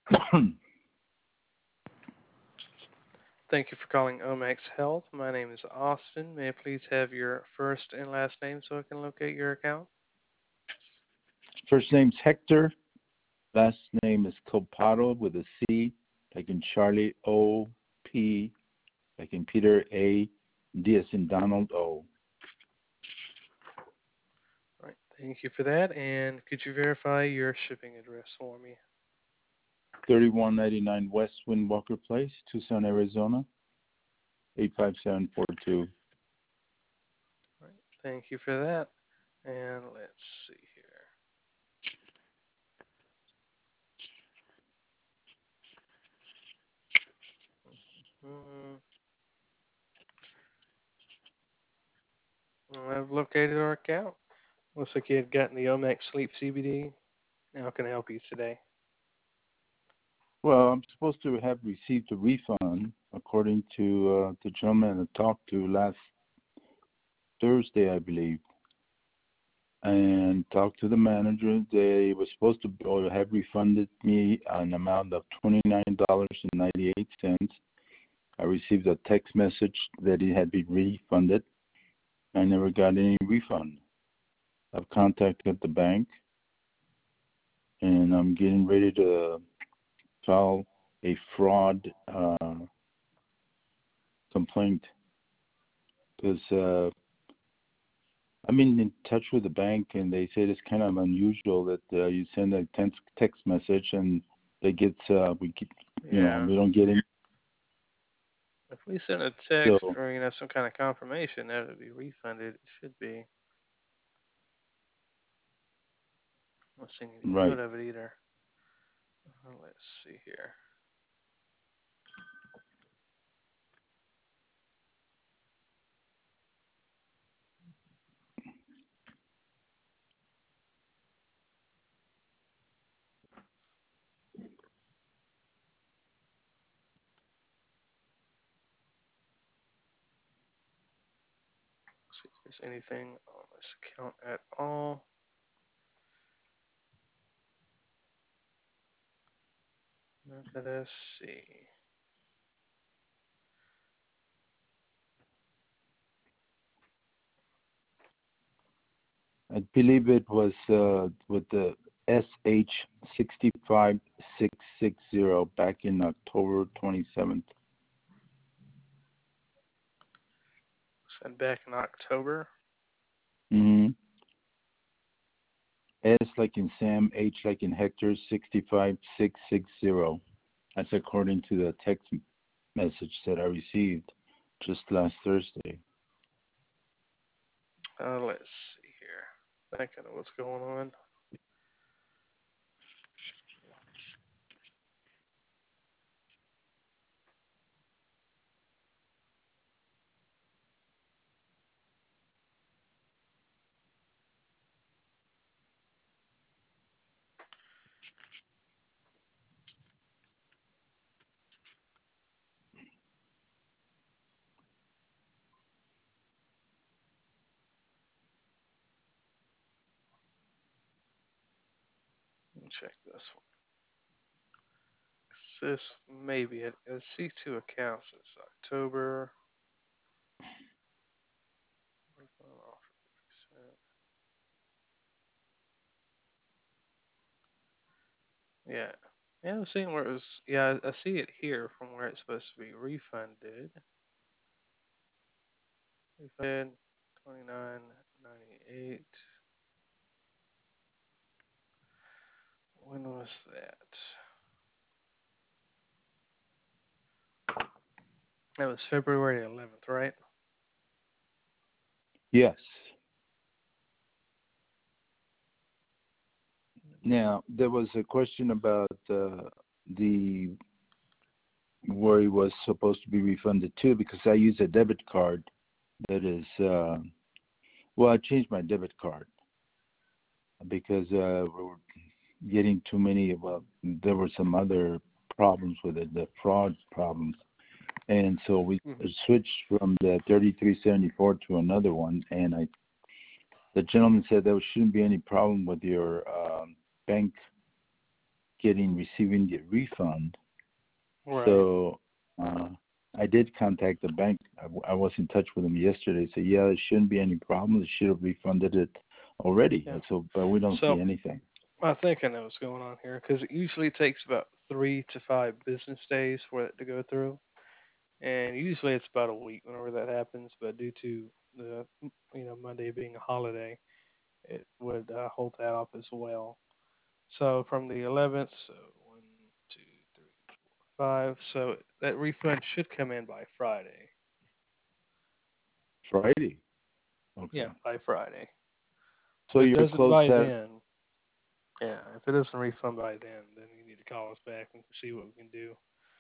Thank you for calling Omax Health. My name is Austin. May I please have your first and last name so I can locate your account? First name's Hector. Last name is Copado with a C, like in Charlie, O, P, like in Peter, A, D as in Donald, O. All right. Thank you for that. And could you verify your shipping address for me? 3199 West Windwalker Place, Tucson, Arizona, 85742. All right. Thank you for that. And let's see here. I've located our account. Looks like you had gotten the Omax Sleep CBD. How can I help you today? Well, I'm supposed to have received a refund, according to the gentleman I talked to last Thursday, I believe, and talked to the manager. They were supposed to have refunded me an amount of $29.98. I received a text message that it had been refunded. I never got any refund. I've contacted the bank, and I'm getting ready to file a fraud complaint because I'm in touch with the bank, and they said it's kind of unusual that you send a text message and they get we don't get it. If we send a text or some kind of confirmation that it'll be refunded, it should be. I'm not seeing any note of it either. Let's see here. See if there's anything on this account at all. Let us see. I believe it was with the SH65660 back in October 27th. Sent back in October. Mm-hmm. S like in Sam, H like in Hector, 65660. That's according to the text message that I received just last Thursday. Let's see here. I think I know what's going on. Let me check this one. This may be it. I see two accounts since October. Yeah. Yeah, I'm seeing where it was. Yeah, I see it here from where it's supposed to be refunded. Refunded 29.98. When was that? That was February 11th, right? Yes. Now, there was a question about the where he was supposed to be refunded to, because I use a debit card that is, I changed my debit card because we were getting too many, there were some other problems with it, the fraud problems. And so we switched from the 3374 to another one, and the gentleman said there shouldn't be any problem with your bank receiving the refund. Right. So I did contact the bank. I was in touch with them yesterday. So yeah, there shouldn't be any problem. They should have refunded it already. Yeah. So, but we don't see So anything. I think I know what's going on here because it usually takes about 3 to 5 business days for it to go through, and usually it's about a week whenever that happens. But due to the Monday being a holiday, it would hold that off as well. So from the 11th, so 1, 2, 3, 4, 5. So that refund should come in by Friday. Friday. Yeah, Okay. by Friday. So If it you're doesn't closed by Saturday. then, yeah, if it doesn't refund by then you need to call us back and see what we can do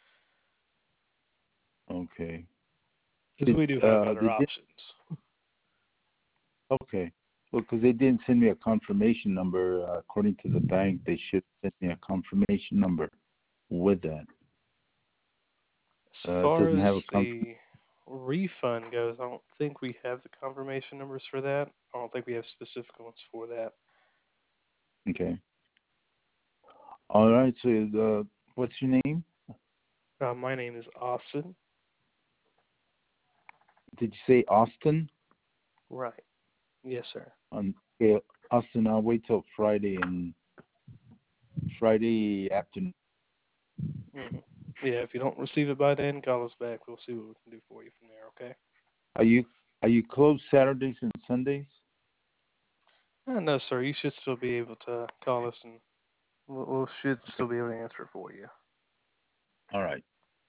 Okay. because we do have They other did. options. Okay. Well, because they didn't send me a confirmation number. According to the bank, they should send me a confirmation number with that. As It far doesn't as have a confirmation. the refund goes, I don't think we have the confirmation numbers for that. I don't think we have specific ones for that. Okay. All right. So, what's your name? My name is Austin. Did you say Austin? Right. Yes, sir. Okay, Austin. I'll wait till Friday afternoon. hmm Yeah, if you don't receive it by then, call us back. We'll see what we can do for you from there, okay? Are you closed Saturdays and Sundays? No, sir. You should still be able to call us, and we should still be able to answer it for you. All right.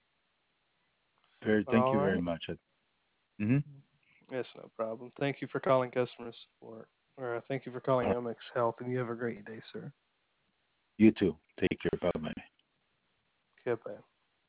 Thank All you very right. much. Mm-hmm. Yes, no problem. Thank you for calling customer support, or thank you for calling Omex Health, and you have a great day, sir. You too. Take care. Bye bye. Goodbye.